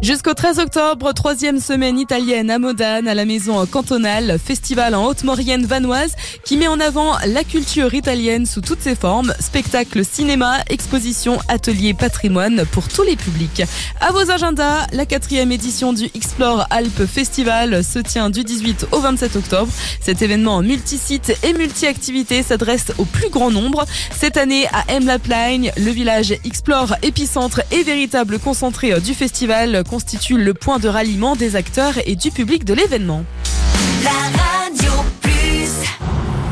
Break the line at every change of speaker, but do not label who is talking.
Jusqu'au 13 octobre, 3e semaine italienne à Modane, à la maison cantonale, festival en Haute-Maurienne vanoise qui met en avant la culture italienne sous toutes ses formes, spectacles, cinéma, expositions, ateliers, patrimoine pour tous les publics. À vos agendas, la 4e édition du Explore Alpes Festival se tient du 18 au 27 octobre. Cet événement multi-site et multi-activités s'adresse au plus grand nombre. Cette année, à Em-la-Plagne, le village Explore épicentre et véritable concentré du festival constitue le point de ralliement des acteurs et du public de l'événement.